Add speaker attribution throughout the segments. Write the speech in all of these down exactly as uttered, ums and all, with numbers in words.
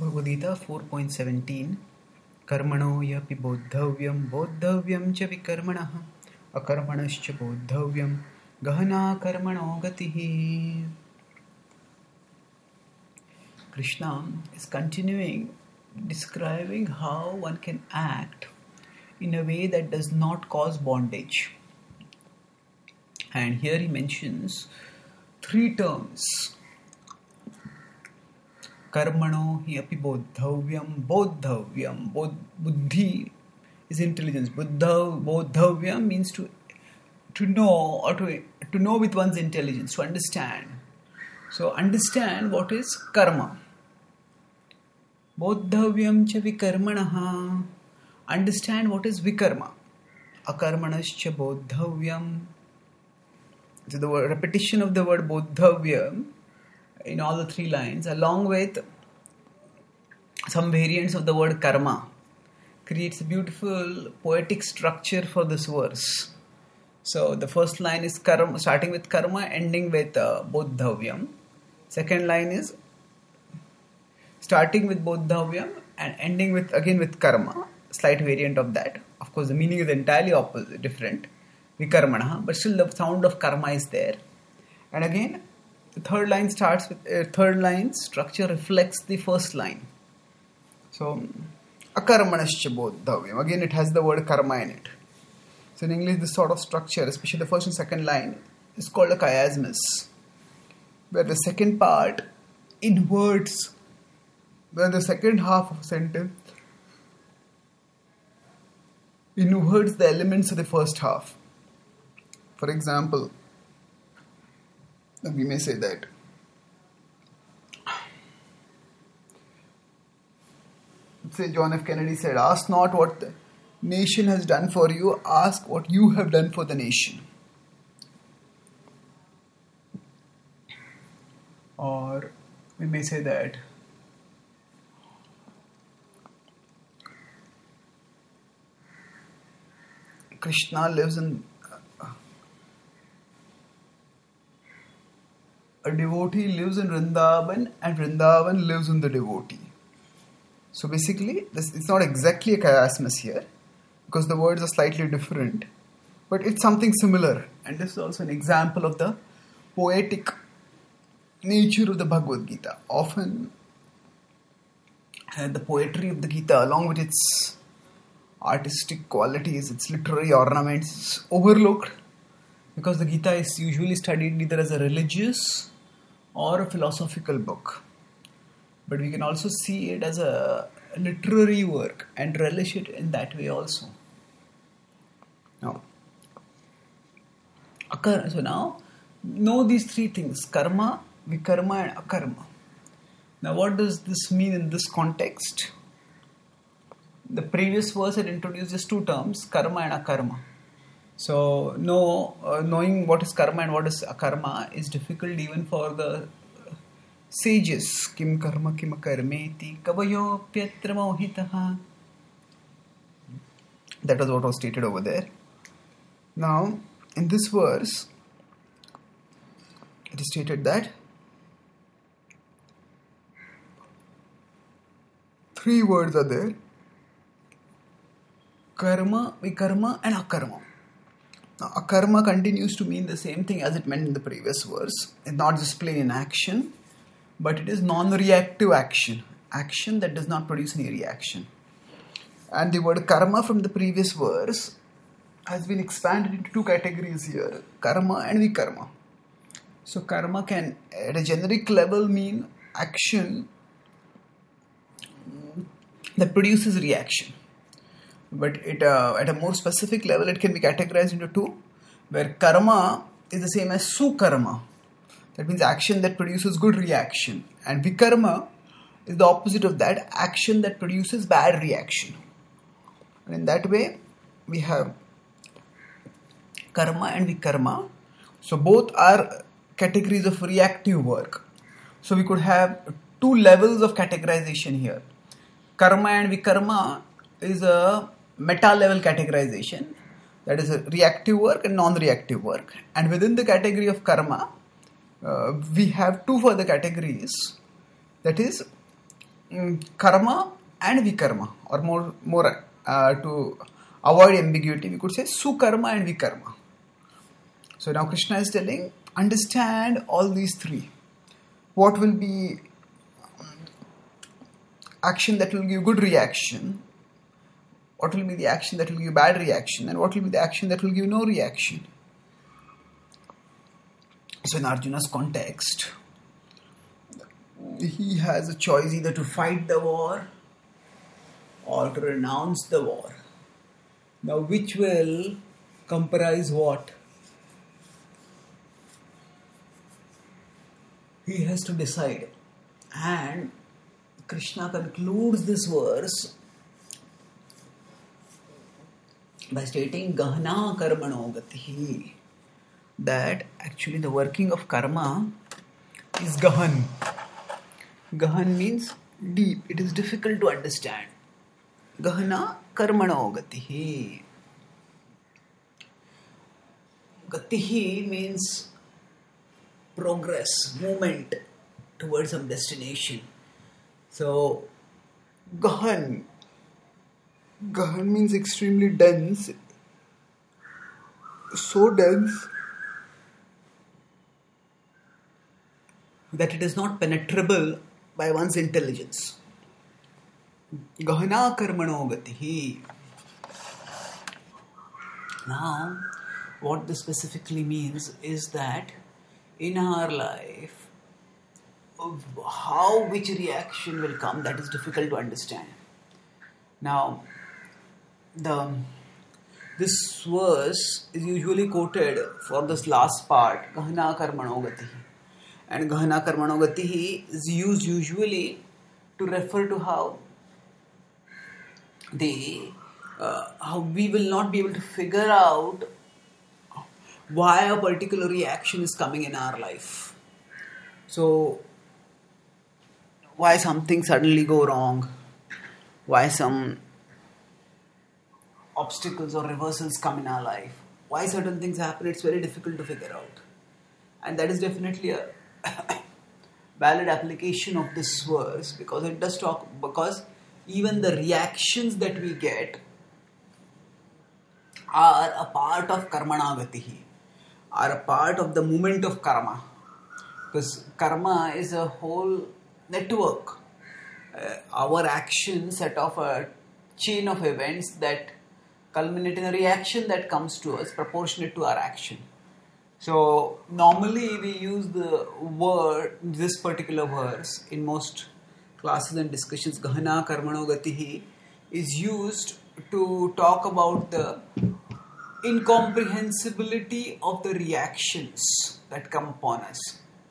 Speaker 1: Bhagavad Gita four point seventeen Karmano yapi bodhavyam bodhavyam cha vikarmanaha akarmanascha bodhavyam gahana karmano gatihi. Krishna is continuing describing how one can act in a way that does not cause bondage. And here he mentions three terms. Karmano hi api bodhavyam. Bodhavyam. Bod, buddhi is intelligence. Buddha, bodhavyam means to to know or to, to know with one's intelligence, to understand. So understand what is karma. Bodhavyam cha vikarmanaha. Understand what is vikarma. Akarmanascha bodhavyam. So the word, repetition of the word bodhavyam in all the three lines, along with some variants of the word karma, creates a beautiful poetic structure for this verse. So the first line is karma, starting with karma, ending with uh, bodhavyam. Second line is starting with bodhavyam and ending with again with karma, slight variant of that. Of course, the meaning is entirely opposite, different, vikarmanaha, but still the sound of karma is there. And again, the third line starts with uh, third line structure reflects the first line. So, akarmanascha bodhavyam. Again, it has the word karma in it. So, in English, this sort of structure, especially the first and second line, is called a chiasmus, where the second part inverts, where the second half of a sentence inverts the elements of the first half. For example, we may say that say John F. Kennedy said, ask not what the nation has done for you, ask what you have done for the nation. Or we may say that Krishna lives in a devotee lives in Vrindavan and Vrindavan lives in the devotee. So basically, this, it's not exactly a chiasmus here because the words are slightly different, but it's something similar. And this is also an example of the poetic nature of the Bhagavad Gita. Often, uh, the poetry of the Gita, along with its artistic qualities, its literary ornaments, is overlooked because the Gita is usually studied either as a religious or a philosophical book. But we can also see it as a literary work and relish it in that way also. Now, so now, know these three things, karma, vikarma and akarma. Now what does this mean in this context? The previous verse had introduced just two terms, karma and akarma. So, know, uh, knowing what is karma and what is akarma is difficult even for the sages. Kim karma kim karmeti kavayo pyatra mohitaha. That was what was stated over there. Now, in this verse, it is stated that three words are there: karma, vikarma and akarma. Now, akarma continues to mean the same thing as it meant in the previous verse. It's not just plain inaction, but it is non-reactive action. Action that does not produce any reaction. And the word karma from the previous verse has been expanded into two categories here, karma and vikarma. So karma can, at a generic level, mean action that produces reaction. But it, uh, at a more specific level, it can be categorized into two, where karma is the same as sukarma. That means action that produces good reaction. And vikarma is the opposite of that, action that produces bad reaction. And in that way, we have karma and vikarma. So both are categories of reactive work. So we could have two levels of categorization here. Karma and vikarma is a meta-level categorization, that is a reactive work and non-reactive work. And within the category of karma, uh, we have two further categories, that is mm, karma and vikarma, or more, more uh, to avoid ambiguity, we could say sukarma and vikarma. So now Krishna is telling, understand all these three. What will be action that will give good reaction? What will be the action that will give bad reaction? And what will be the action that will give no reaction? So in Arjuna's context, he has a choice either to fight the war or to renounce the war. Now which will comprise what? He has to decide. And Krishna concludes this verse by stating Gahana Karmano Gatihi, that actually the working of karma is Gahan. Gahan means deep. It is difficult to understand. Gahana Karmano Gatihi. Gatihi means progress, movement towards some destination. So, Gahan. Gahan means extremely dense. So dense that it is not penetrable by one's intelligence. Gahana Karmano Gatihi. Now, what this specifically means is that in our life, how which reaction will come, that is difficult to understand. Now, the this verse is usually quoted for this last part, Gahana Karmano Gatihi. And Gahana Karmano Gatihi is used usually to refer to how the uh, how we will not be able to figure out why a particular reaction is coming in our life. So, why something suddenly go wrong? Why some obstacles or reversals come in our life? Why certain things happen? It's very difficult to figure out. And that is definitely a valid application of this verse, because it does talk, because even the reactions that we get are a part of karmana gatihi, are a part of the movement of karma, because karma is a whole network. Uh, our actions set off a chain of events that culminate in a reaction that comes to us proportionate to our action. So normally we use the word, this particular verse in most classes and discussions, Gahana Karmano Gatihi, is used to talk about the incomprehensibility of the reactions that come upon us.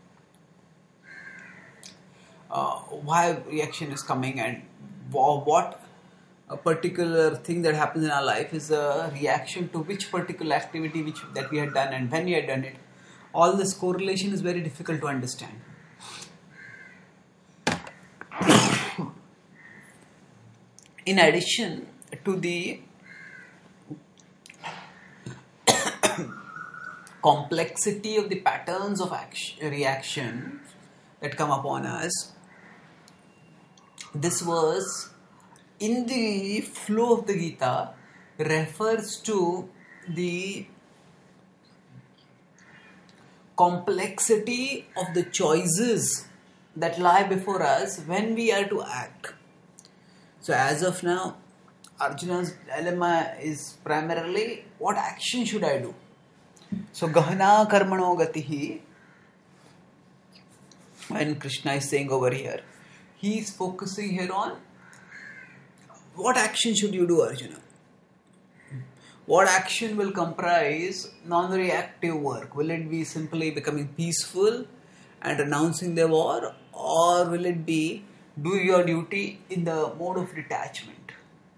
Speaker 1: Uh, why reaction is coming and what a particular thing that happens in our life is a reaction to which particular activity which that we had done and when we had done it. All this correlation is very difficult to understand. In addition to the complexity of the patterns of action, reaction that come upon us, this verse in the flow of the Gita refers to the complexity of the choices that lie before us when we are to act. So as of now, Arjuna's dilemma is primarily, what action should I do? So Gahana Karmano Gatihi, when Krishna is saying over here, he is focusing here on what action should you do, Arjuna? What action will comprise non-reactive work? Will it be simply becoming peaceful and renouncing the war, or will it be do your duty in the mode of detachment?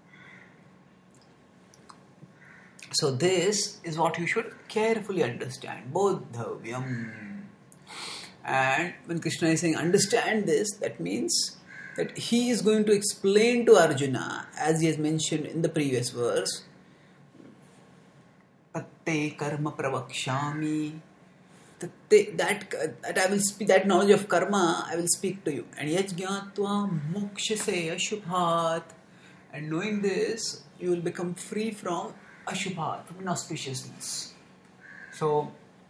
Speaker 1: So this is what you should carefully understand. Bodhavyam. And when Krishna is saying understand this, that means that he is going to explain to Arjuna, as he has mentioned in the previous verse, Patte karma pravakshami
Speaker 2: that, they, that, that I will speak, that knowledge of karma, I will speak to you. And yet jnatva mokshase ashubhat. And knowing this, you will become free from ashubhat, from inauspiciousness. So,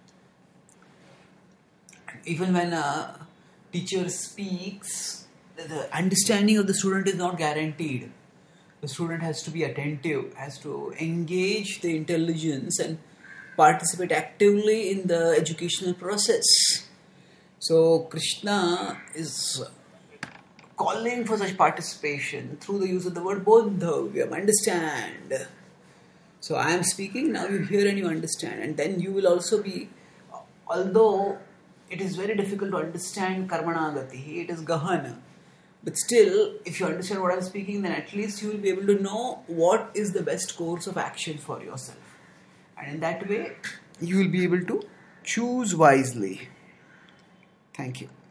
Speaker 2: even when a teacher speaks, the understanding of the student is not guaranteed. The student has to be attentive, has to engage the intelligence and participate actively in the educational process. So Krishna is calling for such participation through the use of the word bodhavyam, understand. So I am speaking, now you hear and you understand. And then you will also be, although it is very difficult to understand karmanagati, it is gahana. But still, if you understand what I am speaking, then at least you will be able to know what is the best course of action for yourself. And in that way, you will be able to choose wisely. Thank you.